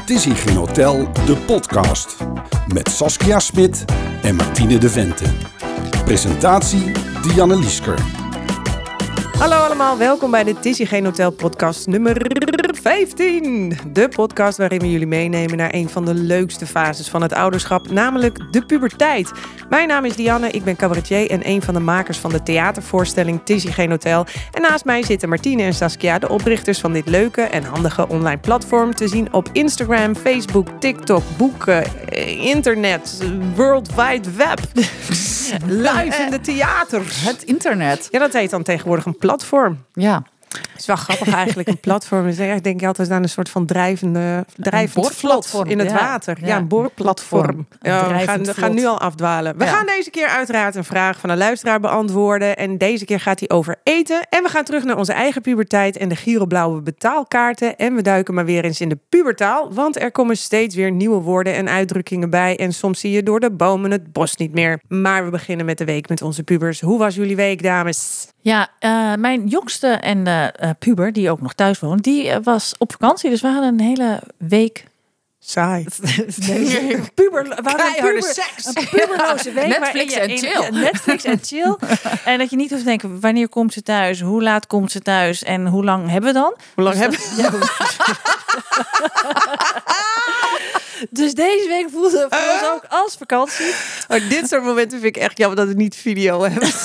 Het is hier geen hotel, de podcast. Met Saskia Smit en Martine de Vente. Presentatie Dianne Liesker. Hallo allemaal, welkom bij de Tissie Geen Hotel podcast nummer 15. De podcast waarin we jullie meenemen naar een van de leukste fases van het ouderschap, namelijk de puberteit. Mijn naam is Dianne, ik ben cabaretier en een van de makers van de theatervoorstelling Tissie Geen Hotel. En naast mij zitten Martine en Saskia, de oprichters van dit leuke en handige online platform, te zien op Instagram, Facebook, TikTok, boeken, internet, World Wide Web. Live in de theater. Het internet. Ja, dat heet dan tegenwoordig een platform. Ja. Het is wel grappig eigenlijk, een platform. Dus ik denk altijd aan een soort van drijvend vlot in het water. Ja, een boorplatform. Ja, we gaan nu al afdwalen. We gaan deze keer uiteraard een vraag van een luisteraar beantwoorden. En deze keer gaat hij over eten. En we gaan terug naar onze eigen puberteit en de giroblauwe betaalkaarten. En we duiken maar weer eens in de pubertaal. Want er komen steeds weer nieuwe woorden en uitdrukkingen bij. En soms zie je door de bomen het bos niet meer. Maar we beginnen met de week met onze pubers. Hoe was jullie week, dames? Ja, mijn jongste en puber, die ook nog thuis woont, die was op vakantie. Dus we hadden een hele week... Saai. Een puberloze week. Netflix en chill. Netflix en chill. En dat je niet hoeft te denken, wanneer komt ze thuis? Hoe laat komt ze thuis? En hoe lang hebben we dan? Hoe lang hebben we? Ja. Dus deze week voelde het ook als vakantie. Dit soort momenten vind ik echt jammer dat het niet video hebt.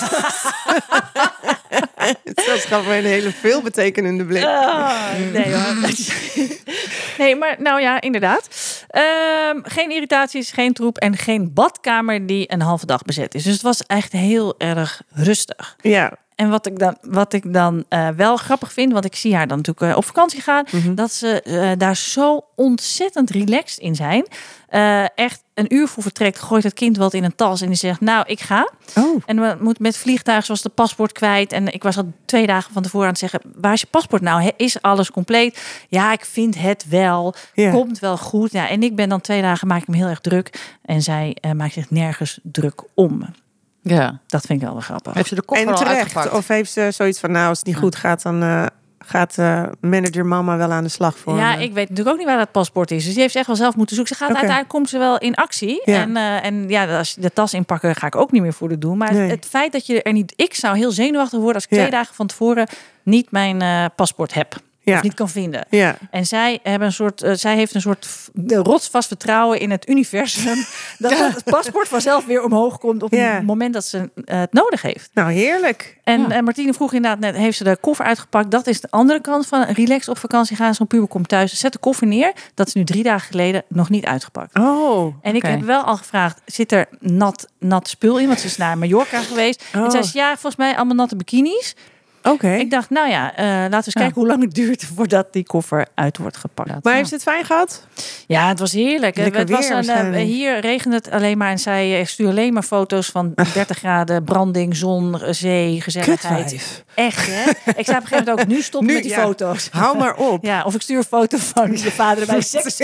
Dat gaf mij een hele veelbetekenende blik. Nee hoor. Nee, maar nou ja, inderdaad. Geen irritaties, geen troep en geen badkamer die een halve dag bezet is. Dus het was echt heel erg rustig. Ja. En wat ik dan wel grappig vind, want ik zie haar dan natuurlijk op vakantie gaan, dat ze daar zo ontzettend relaxed in zijn. Echt een uur voor vertrekt gooit het kind wat in een tas en die zegt, nou, ik ga. Oh. En we moeten met vliegtuig zoals de paspoort kwijt. En ik was al 2 dagen van tevoren aan het zeggen, waar is je paspoort nou? Is alles compleet? Ja, ik vind het wel. Yeah. Komt wel goed. Ja, en ik ben dan 2 dagen, maak ik me heel erg druk. En zij maakt zich nergens druk om. Ja, dat vind ik wel grappig. Heeft ze de koffer al uitgepakt? Of heeft ze zoiets van, nou, als het niet goed gaat, dan gaat manager mama wel aan de slag voor Ja, ik weet natuurlijk ook niet waar dat paspoort is. Dus die heeft ze echt wel zelf moeten zoeken. Ze gaat uiteindelijk, komt ze wel in actie. Ja. En als de tas inpakken, ga ik ook niet meer voor de doen. Maar het feit dat je er niet... Ik zou heel zenuwachtig worden als ik 2 dagen van tevoren niet mijn paspoort heb. Of niet kan vinden. Ja. En zij heeft een soort rotsvast vertrouwen in het universum. Dat het paspoort vanzelf weer omhoog komt op het moment dat ze het nodig heeft. Nou, heerlijk. En Martine vroeg inderdaad net, heeft ze de koffer uitgepakt? Dat is de andere kant van relax op vakantie gaan. Zo'n puber komt thuis, zet de koffer neer. Dat is nu 3 dagen geleden nog niet uitgepakt. Oh, en ik heb wel al gevraagd, zit er nat spul in? Want ze is naar Mallorca geweest. En zei ze, ja, volgens mij allemaal natte bikinis. Okay. Ik dacht, nou ja, laten we eens kijken hoe lang het duurt voordat die koffer uit wordt gepakt. Maar heeft ze het fijn gehad? Ja, het was heerlijk. Hier regende het alleen maar en zij stuurde alleen maar foto's van 30 graden, branding, zon, zee, gezelligheid. Kutwijf. Echt, hè? Ik zei op een gegeven moment ook, nu stoppen met die foto's. Hou maar op. Ja, of ik stuur een foto van je vader bij seks.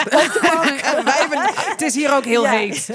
Het is hier ook heel heet.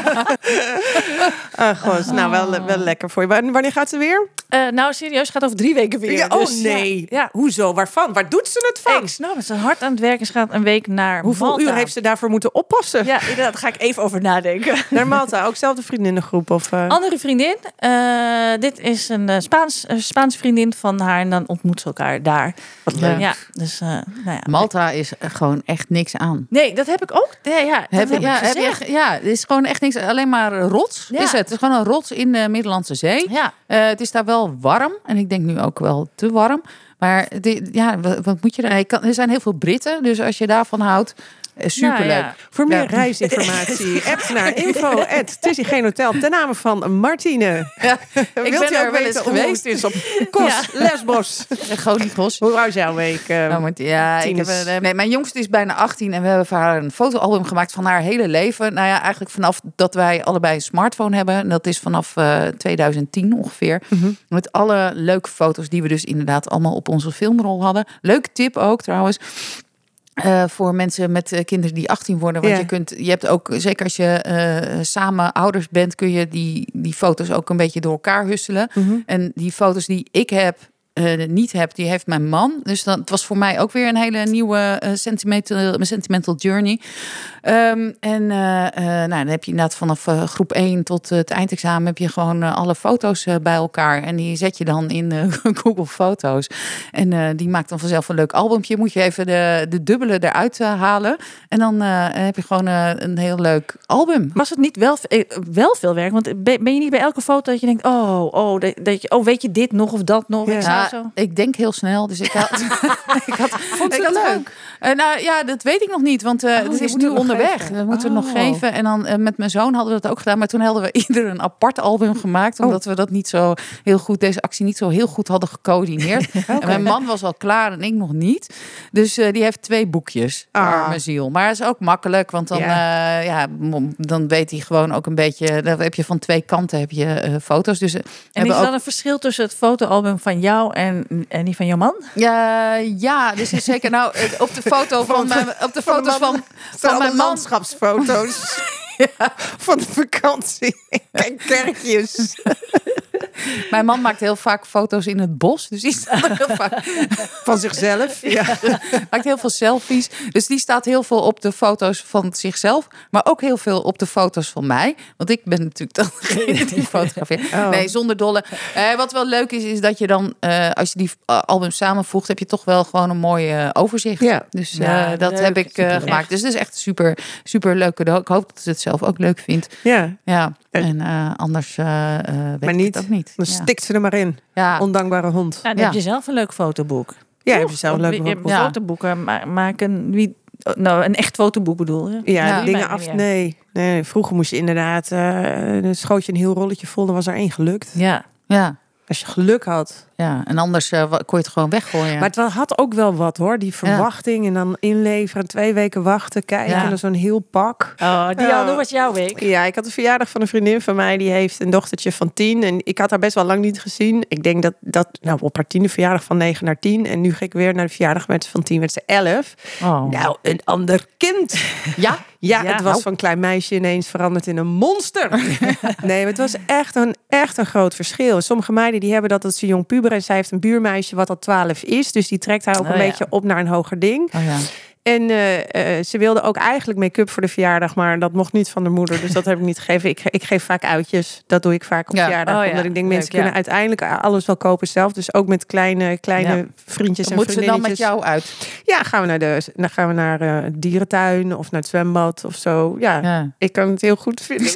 God, nou wel lekker voor je. Wanneer gaat ze weer? Nou, serieus, het gaat over 3 weken weer. Ja, dus, nee. Ja. Hoezo? Waarvan? Waar doet ze het van? Nou, ze is hard aan het werken. Ze gaat een week naar Hoeveel Malta. uur heeft ze daarvoor moeten oppassen? Ja, inderdaad. Daar ga ik even over nadenken. Naar Malta, ook zelfde vriendinnengroep? Of, Andere vriendin. Dit is een Spaanse vriendin van haar. En dan ontmoet ze elkaar daar. Wat leuk. Ja, dus, nou ja. Malta is gewoon echt niks aan. Nee, dat heb ik ook. Het is gewoon echt niks. Alleen maar rots is het. Het is gewoon een rots in de Middellandse Zee. Ja. Het is daar wel warm. En ik denk nu ook wel te warm. Maar wat moet je er? Er zijn heel veel Britten. Dus als je daarvan houdt, superleuk. Ja. Voor meer reisinformatie, app naar info@tissiegeenhotel ten name van Martine. Ja. Wilt u ook weten hoe het is op Kos, Lesbos? Gonikos. Hoe was jouw week? Mijn jongste is bijna 18 en we hebben voor haar een fotoalbum gemaakt van haar hele leven. Nou ja, eigenlijk vanaf dat wij allebei een smartphone hebben. En dat is vanaf 2010 ongeveer. Mm-hmm. Met alle leuke foto's die we dus inderdaad allemaal op onze filmrol hadden. Leuke tip ook trouwens. Voor mensen met kinderen die 18 worden. Want je hebt ook, zeker als je samen ouders bent, kun je die foto's ook een beetje door elkaar husselen. Mm-hmm. En die foto's die ik heb, niet heb, die heeft mijn man. Dus dat was voor mij ook weer een hele nieuwe sentimental journey. Dan heb je inderdaad vanaf groep 1 tot het eindexamen heb je gewoon alle foto's bij elkaar. En die zet je dan in Google Foto's. En die maakt dan vanzelf een leuk albumpje. Moet je even de dubbele eruit halen. En dan heb je gewoon een heel leuk album. Was het niet wel veel werk? Want ben je niet bij elke foto dat je denkt, weet je dit nog of dat nog? Ja, ik denk heel snel. Dus ik had Vond je het leuk? Dat weet ik nog niet. Want het is nu onderweg. We moeten het nog geven. En dan met mijn zoon hadden we dat ook gedaan. Maar toen hadden we ieder een apart album gemaakt. Omdat we dat niet zo heel goed, deze actie niet zo heel goed hadden gecoördineerd. Okay. En mijn man was al klaar en ik nog niet. Dus die heeft 2 boekjes. Arme ziel. Maar het is ook makkelijk. Want dan weet hij gewoon ook een beetje. Dan heb je van 2 kanten heb je foto's. Dus, en is er dan een verschil tussen het fotoalbum van jou en die van jouw man? Ja, dus is zeker. Nou, op de foto van mijn landschapsfoto's. Ja, van de vakantie. Kijk, kerkjes. Mijn man maakt heel vaak foto's in het bos. Dus die staat er heel vaak van zichzelf. Ja. Maakt heel veel selfies. Dus die staat heel veel op de foto's van zichzelf. Maar ook heel veel op de foto's van mij. Want ik ben natuurlijk dan degene die fotografeert. Oh. Nee, zonder dolle. Wat wel leuk is dat je dan, als je die albums samenvoegt, heb je toch wel gewoon een mooi overzicht. Ja. Dus dat heb ik gemaakt. Dus het is echt super, super leuk cadeau. Ik hoop dat ze het zelf ook leuk vindt. Ja. En anders weet ik het ook niet. Dan stikt ze er maar in. Ja. Ondankbare hond. Ja, dan heb je zelf een leuk fotoboek. Ja, heb je zelf een leuk boek. Fotoboeken maken. Een echt fotoboek bedoel je? Ja, dingen af. Nee. Vroeger moest je inderdaad. Dan schoot je een heel rolletje vol. Dan was er 1 gelukt. Ja. Als je geluk had. Ja, en anders kon je het gewoon weggooien. Maar het had ook wel wat hoor. Die verwachting en dan inleveren. 2 weken wachten, kijken. En dan zo'n heel pak. Hoe was jouw week? Ja, ik had de verjaardag van een vriendin van mij. Die heeft een dochtertje van 10. En ik had haar best wel lang niet gezien. Ik denk dat op haar 10e verjaardag van 9 naar 10. En nu ga ik weer naar de verjaardag van 10 werd ze 11. Nou, een ander kind. Ja, het was van een klein meisje ineens veranderd in een monster. Nee, het was echt een groot verschil. Sommige meiden die hebben dat ze jong puber. En zij heeft een buurmeisje wat al 12 is. Dus die trekt haar ook een beetje op naar een hoger ding. En ze wilde ook eigenlijk make-up voor de verjaardag. Maar dat mocht niet van de moeder. Dus dat heb ik niet gegeven. Ik geef vaak uitjes. Dat doe ik vaak op verjaardag. Omdat ik denk, mensen kunnen uiteindelijk alles wel kopen zelf. Dus ook met kleine vriendjes en vriendinnetjes. Moeten ze dan met jou uit? Ja, dan gaan we naar het dierentuin. Of naar het zwembad of zo. Ja. Ik kan het heel goed vinden.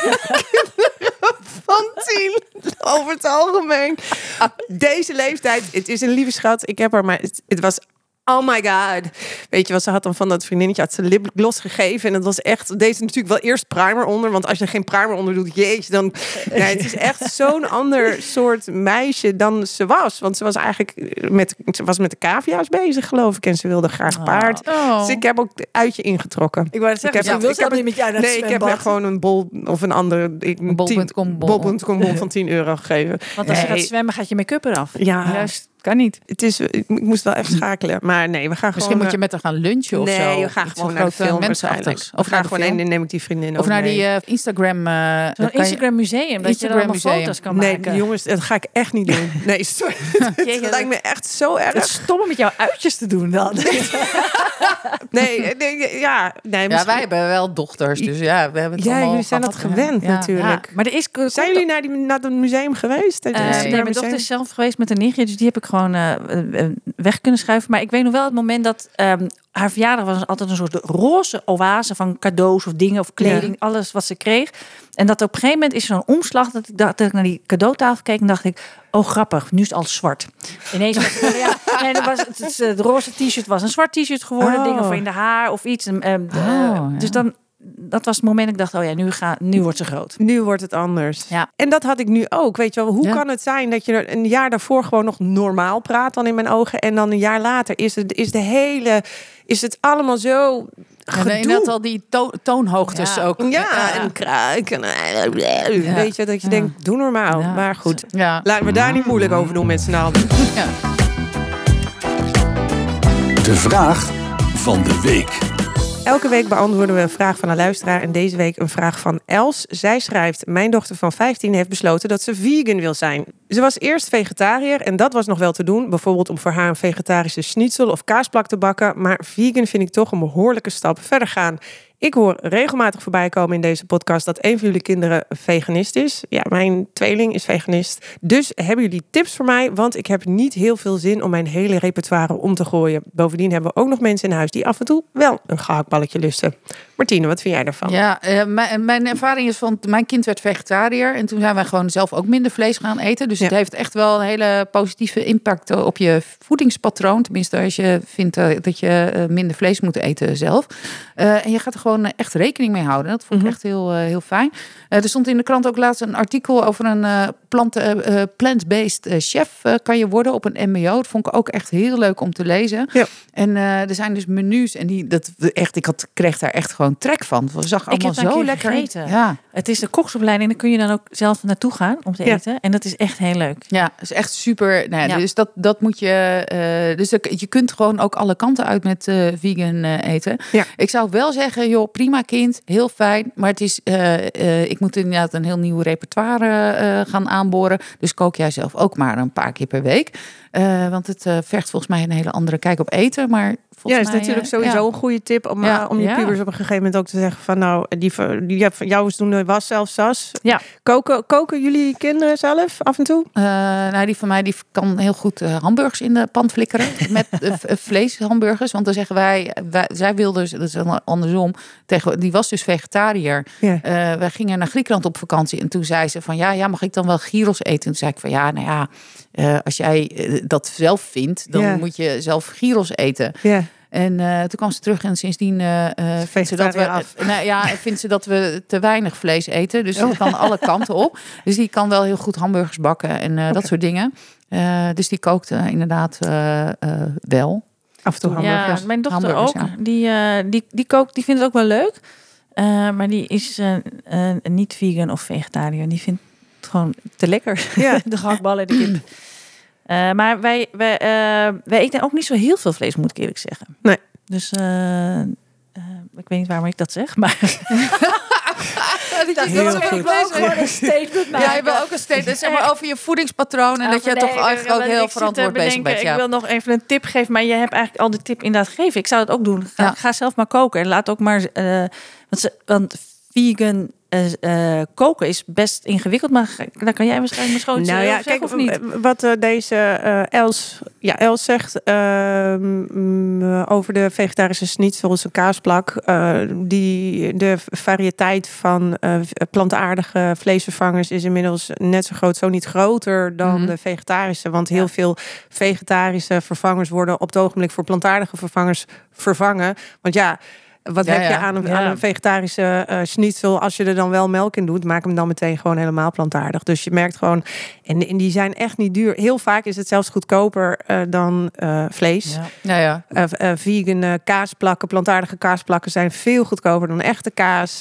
Van 10 over het algemeen. Deze leeftijd, het is een lieve schat. Ik heb haar, maar het was oh my god. Weet je wat, ze had dan van dat vriendinnetje had ze lipgloss gegeven. En het was echt, deze natuurlijk wel eerst primer onder. Want als je er geen primer onder doet, jeetje, dan... Nee, het is echt zo'n ander soort meisje dan ze was. Want ze was eigenlijk met de cavia's bezig, geloof ik. En ze wilde graag paard. Dus ik heb ook het uitje ingetrokken. Ik wou zeggen, ik heb niet met jou naar het zwembad. Ik heb er gewoon een bol of een andere... Bol.com bon van €10 gegeven. Want als je gaat zwemmen, gaat je make-up eraf. Ja, juist. Kan niet. Ik moest wel even schakelen. Maar nee, we gaan misschien gewoon... moet je met haar gaan lunchen of zo. Nee, we gaan gewoon naar de film waarschijnlijk. Of gaan gewoon neem ik die vriendin of naar die Instagram... Zo'n Instagram museum. Dat je er allemaal foto's kan maken. Nee, jongens, dat ga ik echt niet doen. Nee, sorry. Het lijkt me echt zo erg. Het is stom om met jouw uitjes te doen dan. Nee, wij hebben wel dochters. Dus ja, we hebben het allemaal jullie zijn dat gewend natuurlijk. Ja. Maar er is... Zijn jullie naar het museum geweest? Nee, mijn dochter is zelf geweest met een nichtje. Dus die heb ik gewoon weg kunnen schuiven. Maar ik weet nog wel het moment dat haar verjaardag was altijd een soort roze oase van cadeaus of dingen of kleding. Alles wat ze kreeg. En dat op een gegeven moment is zo'n omslag dat ik naar die cadeautafel keek en dacht ik, oh grappig, nu is het al zwart. Ineens was het roze t-shirt was een zwart t-shirt geworden. Dingen voor in de haar of iets. Dus dan... Dat was het moment dat ik dacht, nu wordt ze groot. Nu wordt het anders. Ja. En dat had ik nu ook. Weet je wel, hoe kan het zijn dat je een jaar daarvoor gewoon nog normaal praat dan in mijn ogen. En dan een jaar later is het allemaal zo gedoe. En net al die toonhoogtes ook. Ja, en kruik. En weet je, dat je denkt, doe normaal. Ja. Maar goed, laten we daar niet moeilijk over doen met z'n allen. Ja. De vraag van de week. Elke week beantwoorden we een vraag van een luisteraar. En deze week een vraag van Els. Zij schrijft: mijn dochter van 15 heeft besloten dat ze vegan wil zijn. Ze was eerst vegetariër en dat was nog wel te doen. Bijvoorbeeld om voor haar een vegetarische schnitzel of kaasplak te bakken. Maar vegan vind ik toch een behoorlijke stap verder gaan. Ik hoor regelmatig voorbij komen in deze podcast dat een van jullie kinderen veganist is. Ja, mijn tweeling is veganist. Dus hebben jullie tips voor mij? Want ik heb niet heel veel zin om mijn hele repertoire om te gooien. Bovendien hebben we ook nog mensen in huis die af en toe wel een gehaktballetje lusten. Martine, wat vind jij daarvan? Ja, mijn ervaring is van mijn kind werd vegetariër. En toen zijn wij gewoon zelf ook minder vlees gaan eten. Dus het heeft echt wel een hele positieve impact op je voedingspatroon. Tenminste, als je vindt dat je minder vlees moet eten zelf. En je gaat er gewoon echt rekening mee houden. Dat vond ik echt heel fijn. Er stond in de krant ook laatst een artikel over een plant-based chef kan je worden op een mbo. Dat vond ik ook echt heel leuk om te lezen. Ja. En er zijn dus menus en ik kreeg daar echt gewoon trek van. Het zag allemaal zo lekker eten. Ja. Het is de koksopleiding, daar kun je dan ook zelf naartoe gaan om te eten. En dat is echt heel leuk. Ja, dat is echt super. Nou ja, dus dat moet je. Dus je kunt gewoon ook alle kanten uit met vegan eten. Ja. Ik zou wel zeggen, joh, prima kind, heel fijn. Maar het is, ik moet inderdaad een heel nieuw repertoire gaan aanboren. Dus kook jij zelf ook maar een paar keer per week. Want het vergt volgens mij een hele andere kijk op eten. Maar volgens mij, is natuurlijk sowieso een goede tip om je pubers op een gegeven moment ook te zeggen van nou, die van jou is doen de was zelf, Sas. Ja. Koken jullie kinderen zelf af en toe? Die van mij die kan heel goed hamburgers in de pan flikkeren met vleeshamburgers. Want dan zeggen zij wilde, dat is andersom, die was dus vegetariër. Ja. Wij gingen naar Griekenland op vakantie en toen zei ze van ja, mag ik dan wel gyros eten? En toen zei ik van ja, nou ja, als jij dat zelf vindt, dan moet je zelf gyros eten. Ja. En toen kwam ze terug en sindsdien vindt ze dat we te weinig vlees eten. Dus het kan alle kanten op. Dus die kan wel heel goed hamburgers bakken en dat soort dingen. Dus die kookt inderdaad wel. Af en toe hamburgers. Ja, mijn dochter ook. Ja. Die kookt, die vindt het ook wel leuk. Maar die is niet vegan of vegetariër. Die vindt het gewoon te lekker. Ja. De gehaktballen, de kip. Maar wij eten ook niet zo heel veel vlees, moet ik eerlijk zeggen. Nee. Dus ik weet niet waarom ik dat zeg, maar... heel goed. Ik wil ook gewoon een statement maken. Ja, je wil ook een statement zeg maar, over je voedingspatroon. En dat je toch eigenlijk ook heel verantwoord bezig bent. Ja. Ik wil nog even een tip geven, maar je hebt eigenlijk al de tip inderdaad gegeven. Ik zou het ook doen. Ga zelf maar koken. En laat ook maar... want vegan... koken is best ingewikkeld, maar daar kan jij waarschijnlijk maar schoon zeggen, of niet? Wat deze Els zegt over de vegetarische schnitzels, een kaasplak, de variëteit van plantaardige vleesvervangers is inmiddels net zo groot, zo niet groter dan de vegetarische, want heel veel vegetarische vervangers worden op het ogenblik voor plantaardige vervangers vervangen, want wat heb je aan een vegetarische schnitzel? Als je er dan wel melk in doet, maak hem dan meteen gewoon helemaal plantaardig. Dus je merkt gewoon, en die zijn echt niet duur. Heel vaak is het zelfs goedkoper dan vlees. Ja. Vegan kaasplakken, plantaardige kaasplakken zijn veel goedkoper dan echte kaas.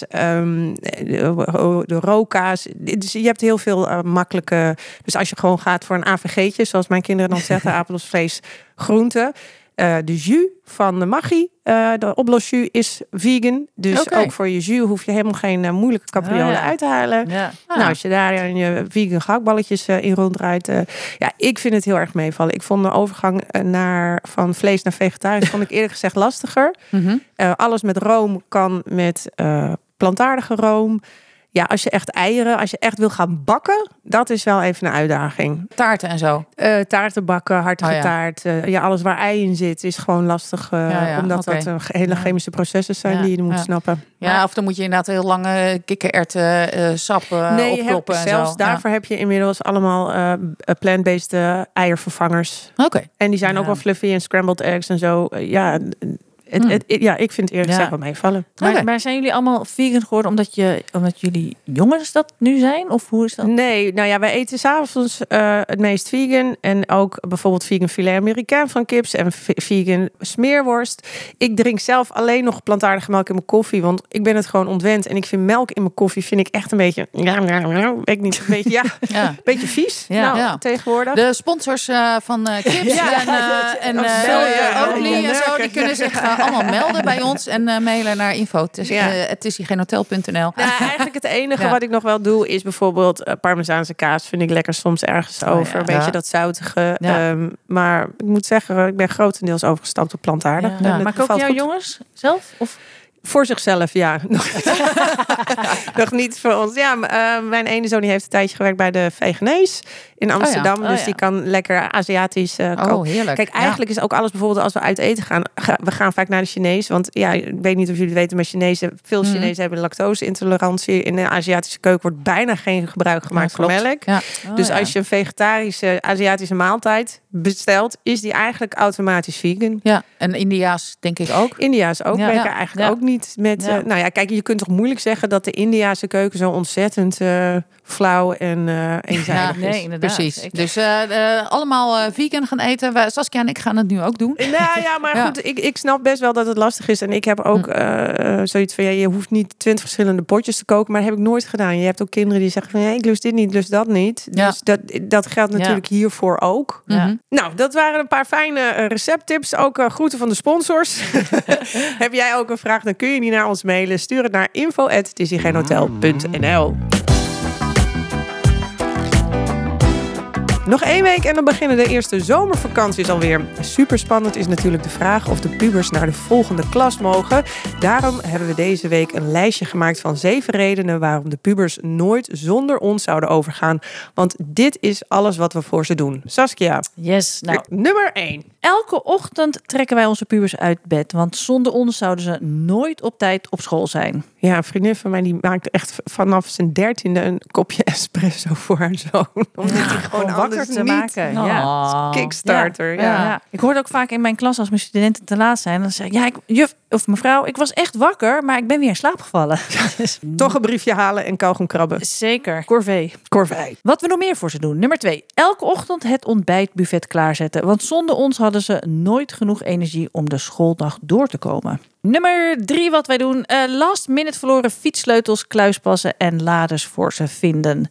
De rookkaas. Dus je hebt heel veel makkelijke... Dus als je gewoon gaat voor een AVG'tje, zoals mijn kinderen dan zeggen, appels, vlees, groenten. De jus van de Maggi, de oplosjus, is vegan. Dus ook voor je jus hoef je helemaal geen moeilijke capriolen uit te halen. Ja. Nou, als je daar je vegan gehaktballetjes in ronddraait. Ik vind het heel erg meevallen. Ik vond de overgang van vlees naar vegetarisch vond ik eerlijk gezegd lastiger. Alles met room kan met plantaardige room. Ja, als je echt wil gaan bakken, dat is wel even een uitdaging. Taarten en zo? Taarten bakken, hartige taart. Alles waar ei in zit is gewoon lastig. Omdat dat hele chemische processen zijn die je moet snappen. Ja, of dan moet je inderdaad heel lange kikkererwten sap opkloppen. Daarvoor heb je inmiddels allemaal plant-based eiervervangers. Oké. En die zijn ook wel fluffy en scrambled eggs en zo. Ik vind het eerlijk gezegd wel meevallen. Maar zijn jullie allemaal vegan geworden omdat jullie jongens dat nu zijn? Of hoe is dat? Nee, wij eten 's avonds het meest vegan. En ook bijvoorbeeld vegan filet américain van kips en vegan smeerworst. Ik drink zelf alleen nog plantaardige melk in mijn koffie. Want ik ben het gewoon ontwend. En ik vind melk in mijn koffie echt een beetje... een beetje vies tegenwoordig. De sponsors van kips en Oatly en zo, die kunnen zich allemaal melden bij ons en mailen naar info@tissigeenhotel.nl. Ja, eigenlijk het enige wat ik nog wel doe is bijvoorbeeld parmezaanse kaas. Vind ik lekker soms ergens over. Een beetje dat zoutige. Ja. Maar ik moet zeggen, ik ben grotendeels overgestapt op plantaardig. Ja. Maar koken jouw jongens zelf? Of? Voor zichzelf, ja. Nog niet voor ons. Ja, mijn ene zoon die heeft een tijdje gewerkt bij de Vegenees in Amsterdam. Dus die kan lekker Aziatisch koken. Heerlijk. Kijk, eigenlijk is ook alles bijvoorbeeld als we uit eten gaan. We gaan vaak naar de Chinees. Want ja, ik weet niet of jullie weten, maar veel Chinezen hebben lactose-intolerantie. In de Aziatische keuken wordt bijna geen gebruik gemaakt van melk. Ja. Dus als je een vegetarische Aziatische maaltijd bestelt, is die eigenlijk automatisch vegan. Ja, en India's denk ik ook. India's ook werken eigenlijk ook niet met... nou ja, kijk, je kunt toch moeilijk zeggen dat de Indiase keuken zo ontzettend flauw en eenzijdig is. Nee, inderdaad. Precies. Dus allemaal vegan gaan eten. Saskia en ik gaan het nu ook doen. Nou ja, maar goed, ik snap best wel dat het lastig is. En ik heb ook zoiets van, je hoeft niet 20 verschillende potjes te koken. Maar dat heb ik nooit gedaan. Je hebt ook kinderen die zeggen van, ik lust dit niet, lust dat niet. Ja. Dus dat geldt natuurlijk hiervoor ook. Ja. Nou, dat waren een paar fijne recepttips. Ook groeten van de sponsors. Heb jij ook een vraag, dan kun je die naar ons mailen. Stuur het naar info@tissigeenhotel.nl. Nog 1 week en dan beginnen de eerste zomervakanties alweer. Super spannend is natuurlijk de vraag of de pubers naar de volgende klas mogen. Daarom hebben we deze week een lijstje gemaakt van 7 redenen waarom de pubers nooit zonder ons zouden overgaan. Want dit is alles wat we voor ze doen. Saskia. Yes. Nou, nummer 1. Elke ochtend trekken wij onze pubers uit bed. Want zonder ons zouden ze nooit op tijd op school zijn. Ja, een vriendin van mij die maakt echt vanaf zijn 13e een kopje espresso voor haar zoon. Omdat hij gewoon wakker te maken. Ja. Kickstarter. Ja. Ik hoorde ook vaak in mijn klas als mijn studenten te laat zijn. Dan zeg ik, juf of mevrouw, ik was echt wakker, maar ik ben weer in slaap gevallen. Toch een briefje halen en kauwgom krabben. Zeker. Corvée. Wat we nog meer voor ze doen. Nummer 2. Elke ochtend het ontbijtbuffet klaarzetten. Want zonder ons hadden ze nooit genoeg energie om de schooldag door te komen. Nummer 3 wat wij doen. Last minute verloren fietssleutels, kluispassen en laders voor ze vinden.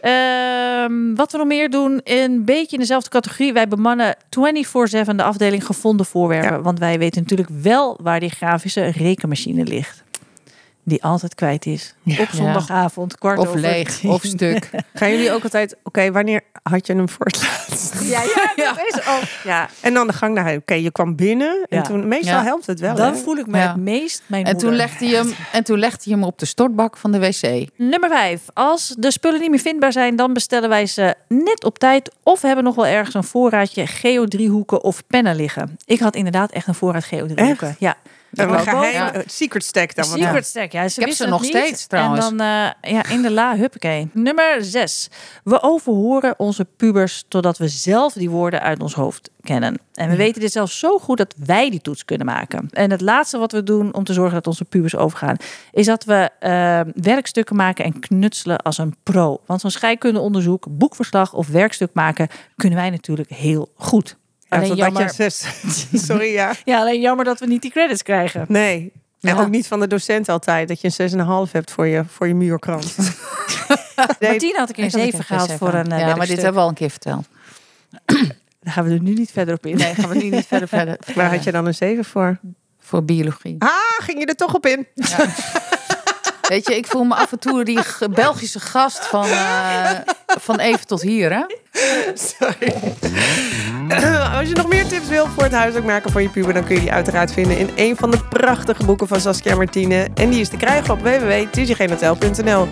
Wat we nog meer doen, een beetje in dezelfde categorie. Wij bemannen 24/7 de afdeling gevonden voorwerpen. Ja. Want wij weten natuurlijk wel waar die grafische rekenmachine ligt. Die altijd kwijt is. Ja. Op zondagavond, 15:15. Of leeg, of stuk. Gaan jullie ook altijd, wanneer had je hem voor het laatst? Ja, dat is ook. Ja. En dan de gang naar huis. Je kwam binnen en toen, meestal helpt het wel. Dan voel ik me het meest mijn moeder. Toen legde hij hem op de stortbak van de wc. Nummer 5. Als de spullen niet meer vindbaar zijn, dan bestellen wij ze net op tijd. Of hebben nog wel ergens een voorraadje geodriehoeken of pennen liggen. Ik had inderdaad echt een voorraad geodriehoeken. Echt? Ja. Een geheim secret stack dan. Secret stack, ja. Ik heb ze nog steeds trouwens. En dan in de la, huppakee. Nummer 6. We overhoren onze pubers totdat we zelf die woorden uit ons hoofd kennen. En we weten dit zelfs zo goed dat wij die toets kunnen maken. En het laatste wat we doen om te zorgen dat onze pubers overgaan, is dat we werkstukken maken en knutselen als een pro. Want zo'n scheikundeonderzoek, boekverslag of werkstuk maken kunnen wij natuurlijk heel goed. Alleen jammer. Sorry, ja. Ja, alleen jammer dat we niet die credits krijgen. Nee. En ook niet van de docent altijd. Dat je een 6,5 hebt voor je muurkrant. Maar 10 had ik een 7 gehaald voor een werkstuk. Maar dit hebben we al een keer verteld. Daar gaan we er nu niet verder op in. Nee, gaan we nu niet verder. Waar had je dan een 7 voor? Voor biologie. Ging je er toch op in? Ja. Weet je, ik voel me af en toe die Belgische gast van even tot hier, hè? Sorry. Als je nog meer tips wil voor het huiswerk maken van je puber, dan kun je die uiteraard vinden in een van de prachtige boeken van Saskia Martine. En die is te krijgen op www.tissigeenhotel.nl.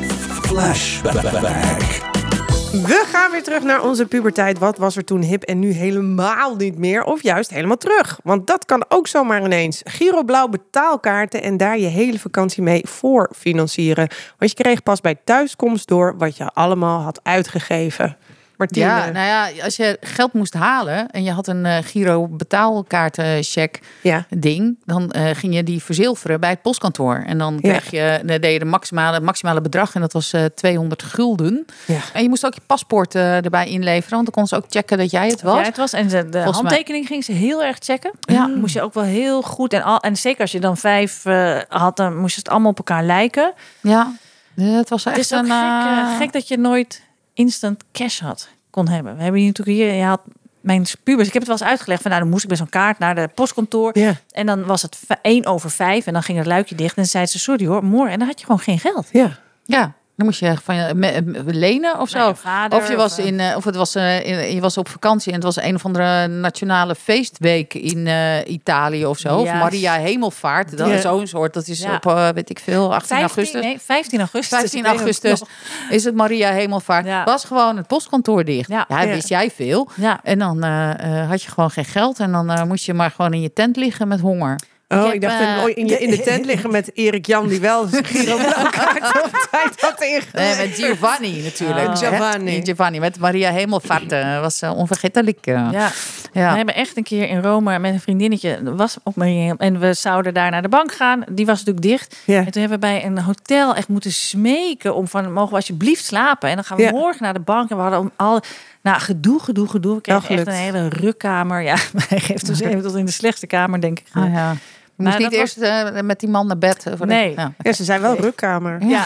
Flashback. We gaan weer terug naar onze puberteit. Wat was er toen hip en nu helemaal niet meer? Of juist helemaal terug? Want dat kan ook zomaar ineens. Giroblauw betaalkaarten en daar je hele vakantie mee voorfinancieren. Want je kreeg pas bij thuiskomst door wat je allemaal had uitgegeven. Martine. Ja, nou ja, als je geld moest halen en je had een Giro betaalkaartencheck ding, dan ging je die verzilveren bij het postkantoor. En dan kreeg je, deed je de maximale bedrag en dat was 200 gulden. Ja. En je moest ook je paspoort erbij inleveren, want dan kon ze ook checken dat jij het was. Ja, het was. En de handtekening ging ze heel erg checken. Ja. Moest je ook wel heel goed. En zeker als je dan 5 had, dan moest het allemaal op elkaar lijken. Ja, het was echt het is ook gek dat je nooit instant cash kon hebben. We hebben hier natuurlijk je had mijn pubers, ik heb het wel eens uitgelegd. Van, dan moest ik met zo'n kaart naar de postkantoor. Ja. En dan was het 1:05 en dan ging het luikje dicht. En dan zei ze, sorry hoor, morgen. En dan had je gewoon geen geld. Ja. Ja. Dan moest je van je lenen of zo. Nee, vader, of je was je was op vakantie en het was een of andere nationale feestweek in Italië of zo. Of Ja. Maria Hemelvaart. Dat is zo'n soort. Dat is op, weet ik veel, 18 augustus. Nee, 15 augustus. 15 augustus is het Maria Hemelvaart. Ja. Was gewoon het postkantoor dicht. Ja. Wist jij veel. Ja. En dan had je gewoon geen geld. En dan moest je maar gewoon in je tent liggen met honger. Oh, ik dacht in de tent liggen met Erik Jan, die wel zijn Giro-kaart op tijd had ingegeven. Nee, met Giovanni natuurlijk. Giovanni met Maria Hemelvaart. Was onvergetelijk. Ja. We hebben echt een keer in Rome met een vriendinnetje, was op Maria, en we zouden daar naar de bank gaan. Die was natuurlijk dicht. Ja. En toen hebben we bij een hotel echt moeten smeken om van, mogen we alsjeblieft slapen? En dan gaan we morgen naar de bank. En we hadden gedoe. We kregen echt een hele rukkamer. Ja, hij geeft ons even tot in de slechtste kamer, denk ik. Je moest niet eerst met die man naar bed. Nee. Ja, ze zijn wel rukkamer. Ja.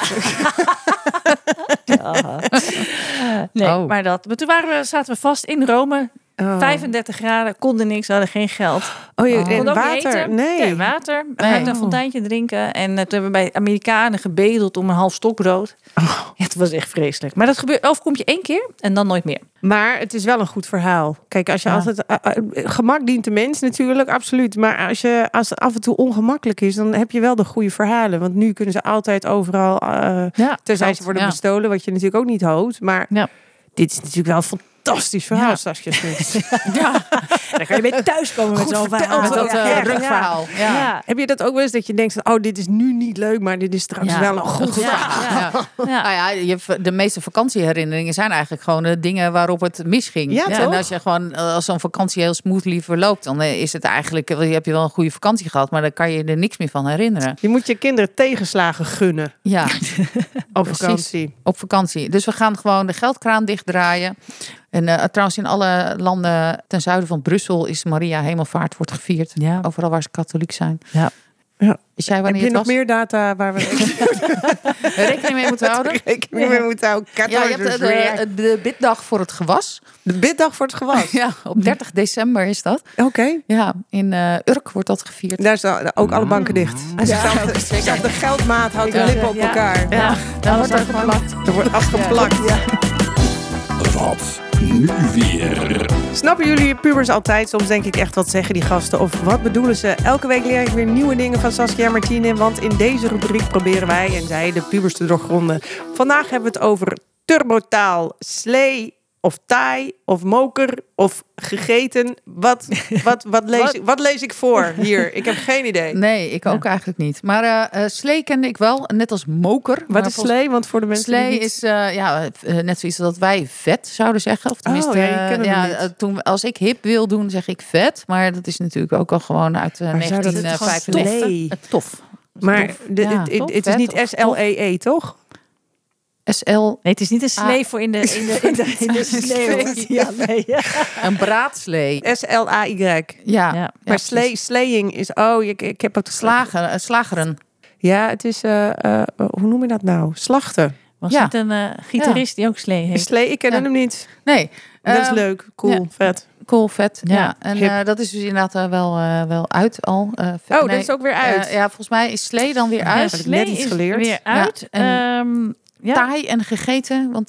Nee, maar dat. Maar toen zaten we vast in Rome. 35 graden, konden niks, hadden geen geld. En water? Nee, water. We hadden een fonteintje drinken. En toen hebben we bij Amerikanen gebedeld om een half stokbrood. Ja, het was echt vreselijk. Maar dat overkomt je 1 keer en dan nooit meer. Maar het is wel een goed verhaal. Kijk, als je altijd... gemak dient de mens natuurlijk, absoluut. Maar als het af en toe ongemakkelijk is, dan heb je wel de goede verhalen. Want nu kunnen ze altijd overal... tenzij ze worden bestolen, wat je natuurlijk ook niet hoopt. Maar dit is natuurlijk wel fantastisch verhaal, Saskia Smit. Dan kan je mee thuiskomen met zo'n verhaal. Met dat rugverhaal. Ja. Heb je dat ook wel eens dat je denkt, dit is nu niet leuk, maar dit is trouwens wel een goed verhaal. De meeste vakantieherinneringen zijn eigenlijk gewoon de dingen waarop het misging. Ja, toch? En als je gewoon, als zo'n vakantie heel smoothly verloopt, dan is het eigenlijk, heb je wel een goede vakantie gehad, maar dan kan je er niks meer van herinneren. Je moet je kinderen tegenslagen gunnen. Ja. Op vakantie. Op vakantie. Dus we gaan gewoon de geldkraan dichtdraaien. En trouwens in alle landen ten zuiden van Brussel is Maria Hemelvaart wordt gevierd. Ja. Overal waar ze katholiek zijn. Ja. Is jij wanneer Heb je het nog meer data waar we rekening mee moeten houden? Rekening mee moeten houden. Ja, je hebt de biddag voor het gewas. De biddag voor het gewas? Ja, op 30 december is dat. Oké. Ja, in Urk wordt dat gevierd. Daar staan ook alle banken dicht. Zelfs de geldmaat houdt de lippen op elkaar. Ja, dan wordt er geplakt. Er wordt afgeplakt. Ja. Wat nu weer? Snappen jullie pubers altijd? Soms denk ik echt, wat zeggen die gasten? Of wat bedoelen ze? Elke week leer ik weer nieuwe dingen van Saskia en Martine. Want in deze rubriek proberen wij en zij de pubers te doorgronden. Vandaag hebben we het over turbotaal, slee of taai of moker of gegeten. Wat lees ik voor hier? Ik heb geen idee. Nee, ik ook eigenlijk niet. Maar slee kende ik wel, net als moker. Wat is slee? Want voor de mensen slee die niet... is net zoiets dat wij vet zouden zeggen. Of tenminste, als ik hip wil doen, zeg ik vet. Maar dat is natuurlijk ook al gewoon uit 1995. Tof. Maar het is niet SLEE, toch? SL. Nee, het is niet een slee voor in de slee. Ja, nee. Een braadslee. SLAY. Ja. Maar slaying is... ik heb het... Slageren. Ja, het is... hoe noem je dat nou? Slachten. Was het een gitarist die ook slee heeft? Slee, ik ken hem niet. Nee. Dat is leuk. Cool. Vet. Cool, vet. Ja. En dat is dus inderdaad wel uit al. Dat is ook weer uit. Volgens mij is slee dan weer uit. Heb ik net iets geleerd. Weer uit. Taai en gegeten. Want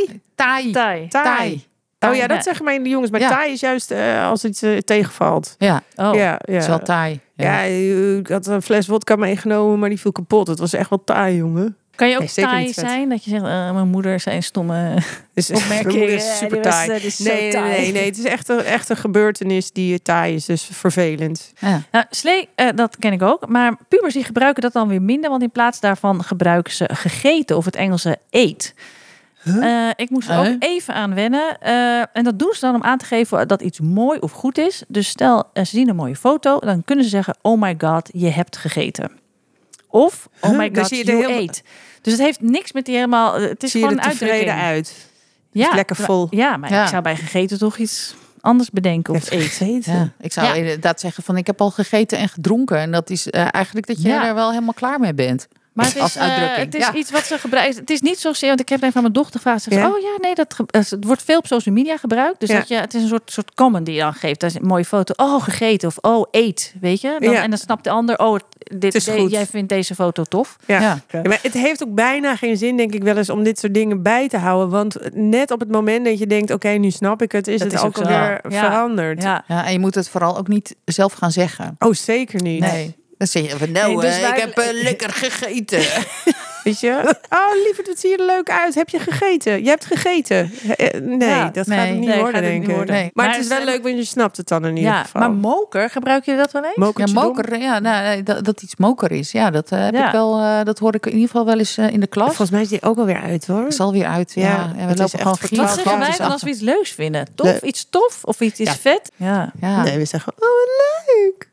taai. Oh ja, dat zeggen mijn jongens. Maar taai is juist als iets tegenvalt. Ja. Ja. Is wel taai. Ja, ik had een fles wodka meegenomen, maar die viel kapot. Het was echt wel taai, jongen. Kan je ook taai zijn? Dat je zegt, mijn moeder zijn stomme opmerkingen. Is super taai. Nee. Het is echt een gebeurtenis die taai is. Dus vervelend. Ja. Nou, slee, dat ken ik ook. Maar pubers die gebruiken dat dan weer minder. Want in plaats daarvan gebruiken ze gegeten of het Engelse eat. Ik moest er ook even aan wennen. En dat doen ze dan om aan te geven dat iets mooi of goed is. Dus stel, ze zien een mooie foto. Dan kunnen ze zeggen, oh my god, je hebt gegeten. Of, oh my god, you ate. Dus het heeft niks met die helemaal... Het is gewoon een uitdrukking. Uit. Ja, lekker vol. Ja, maar ik zou bij gegeten toch iets anders bedenken. Of eten. Ja. Ik zou inderdaad zeggen van, ik heb al gegeten en gedronken. En dat is eigenlijk dat je er wel helemaal klaar mee bent. Maar het is, als uitdrukking. Het is iets wat ze gebruiken. Het is niet zozeer, want ik heb even aan mijn dochter gevraagd. Ze zegt, het wordt veel op social media gebruikt. Dus het is een soort comment die je dan geeft. Dat is een mooie foto. Oh, gegeten. Of eet. Weet je? En dan snapt de ander, jij vindt deze foto tof. Ja. Maar het heeft ook bijna geen zin, denk ik wel eens, om dit soort dingen bij te houden. Want net op het moment dat je denkt, oké, nu snap ik het, is het ook alweer veranderd. Ja, en je moet het vooral ook niet zelf gaan zeggen. Oh, zeker niet. Nee. Dan zeg je van, ik heb lekker gegeten. Weet je? Oh, lieverd, wat zie je er leuk uit. Heb je gegeten? Je hebt gegeten. Dat gaat het niet worden, denk ik. Nee. Maar het is wel leuk, want je snapt het dan in ieder geval. Maar moker, gebruik je dat wel eens? Moker, dat iets moker is. Ja, dat heb ik wel. Dat hoor ik in ieder geval wel eens in de klas. Volgens mij is die ook alweer uit, hoor. Is alweer uit. Ja, we lopen gewoon Wat zeggen wij dan als we iets leuks vinden? Iets tof of iets is vet? Ja. Nee, we zeggen, oh, wat leuk.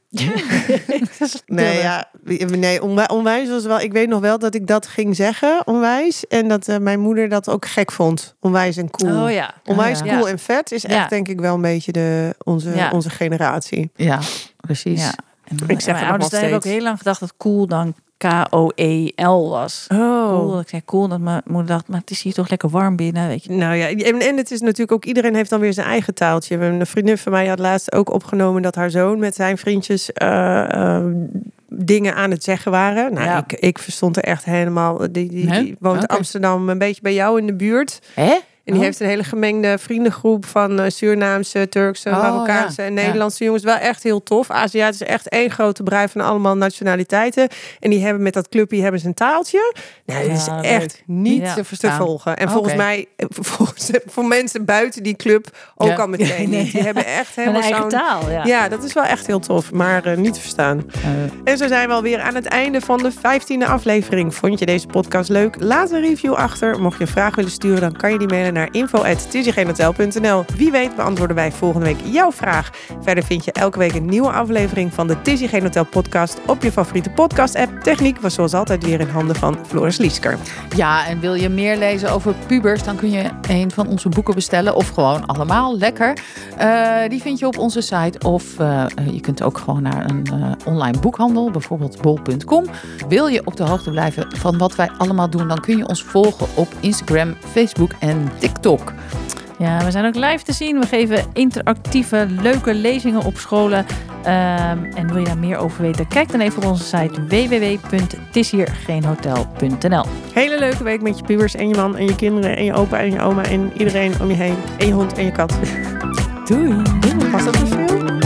Onwijs was wel. Ik weet nog wel dat ik dat ging zeggen, onwijs. En dat mijn moeder dat ook gek vond. Onwijs en cool. Oh ja. Onwijs cool en vet is echt, denk ik, wel een beetje onze generatie. Ja, precies. Ja. Ik zeg, mijn ouders hebben ook heel lang gedacht dat cool dan K-O-E-L was. Cool. Ik zei cool, dat mijn moeder dacht, maar het is hier toch lekker warm binnen, weet je. Nou ja, en het is natuurlijk ook, iedereen heeft dan weer zijn eigen taaltje. Een vriendin van mij had laatst ook opgenomen dat haar zoon met zijn vriendjes dingen aan het zeggen waren. Nou, ik verstond er echt helemaal. Die woont in Amsterdam, een beetje bij jou in de buurt. En die heeft een hele gemengde vriendengroep van Surinaamse, Turkse, Marokkaanse en Nederlandse jongens. Wel echt heel tof. Aziatisch is echt één grote brei van allemaal nationaliteiten. En die hebben met dat clubje een taaltje. Nou, dat is echt niet te volgen. En volgens mij, voor mensen buiten die club ook al meteen niet. Die hebben echt helemaal zo'n taal. Ja, dat is wel echt heel tof, maar niet te verstaan. En zo zijn we alweer aan het einde van de 15e aflevering. Vond je deze podcast leuk? Laat een review achter. Mocht je een vraag willen sturen, dan kan je die mailen naar info@tizygeenhotel.nl. Wie weet beantwoorden wij volgende week jouw vraag. Verder vind je elke week een nieuwe aflevering van de Tizzy Geen Hotel podcast op je favoriete podcast app. Techniek was zoals altijd weer in handen van Floris Liesker. Ja, en wil je meer lezen over pubers, dan kun je een van onze boeken bestellen. Of gewoon allemaal, lekker. Die vind je op onze site. Of je kunt ook gewoon naar een online boekhandel, bijvoorbeeld bol.com. Wil je op de hoogte blijven van wat wij allemaal doen, dan kun je ons volgen op Instagram, Facebook en TikTok. Ja, we zijn ook live te zien. We geven interactieve, leuke lezingen op scholen. En wil je daar meer over weten? Kijk dan even op onze site www.tishiergeenhotel.nl. Hele leuke week met je pubers en je man en je kinderen en je opa en je oma en iedereen om je heen. En je hond en je kat. Doei. Was dat te veel?